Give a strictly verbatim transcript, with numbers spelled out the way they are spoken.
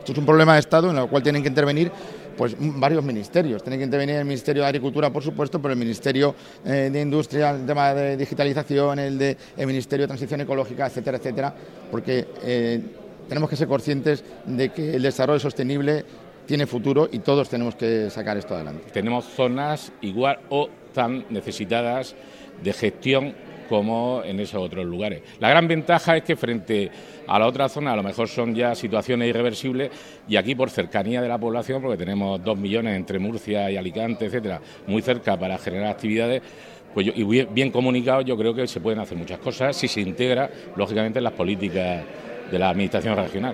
Esto es un problema de Estado en el cual tienen que intervenir pues varios ministerios. Tiene que intervenir el Ministerio de Agricultura, por supuesto, pero el Ministerio eh, de Industria, el tema de digitalización, el, de, el Ministerio de Transición Ecológica, etcétera, etcétera, porque eh, tenemos que ser conscientes de que el desarrollo sostenible tiene futuro y todos tenemos que sacar esto adelante. Tenemos zonas igual o tan necesitadas de gestión como en esos otros lugares. La gran ventaja es que frente a la otra zona a lo mejor son ya situaciones irreversibles y aquí por cercanía de la población, porque tenemos dos millones entre Murcia y Alicante, etcétera, muy cerca para generar actividades, pues yo, y bien, bien comunicado, yo creo que se pueden hacer muchas cosas si se integra, lógicamente, en las políticas de la administración regional.